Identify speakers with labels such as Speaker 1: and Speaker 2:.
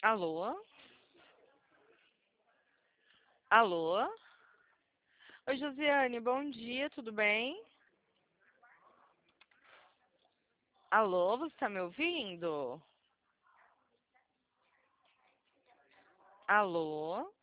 Speaker 1: Alô? Alô? Oi, Josiane, bom dia, tudo bem? Alô, você tá me ouvindo? Alô?